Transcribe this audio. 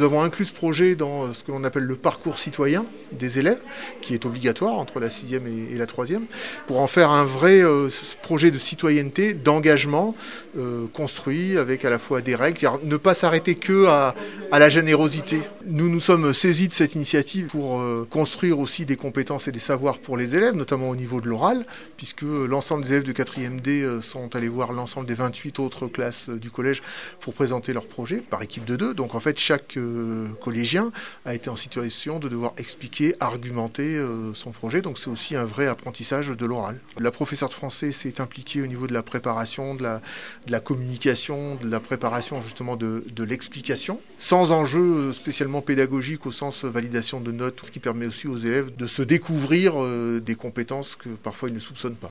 Nous avons inclus ce projet dans ce que l'on appelle le parcours citoyen des élèves, qui est obligatoire entre la 6e et la 3e, pour en faire un vrai projet de citoyenneté, d'engagement, construit avec à la fois des règles, c'est-à-dire ne pas s'arrêter que à la générosité. Nous nous sommes saisis de cette initiative pour construire aussi des compétences et des savoirs pour les élèves, notamment au niveau de l'oral, puisque l'ensemble des élèves de 4e D sont allés voir l'ensemble des 28 autres classes du collège pour présenter leur projet par équipe de 2. Donc en fait, chaque collégien a été en situation de devoir expliquer, argumenter son projet. Donc c'est aussi un vrai apprentissage de l'oral. La professeure de français s'est impliquée au niveau de la préparation, de la communication, de la préparation justement de l'explication, sans enjeu spécialement pédagogique au sens validation de notes, ce qui permet aussi aux élèves de se découvrir des compétences que parfois ils ne soupçonnent pas.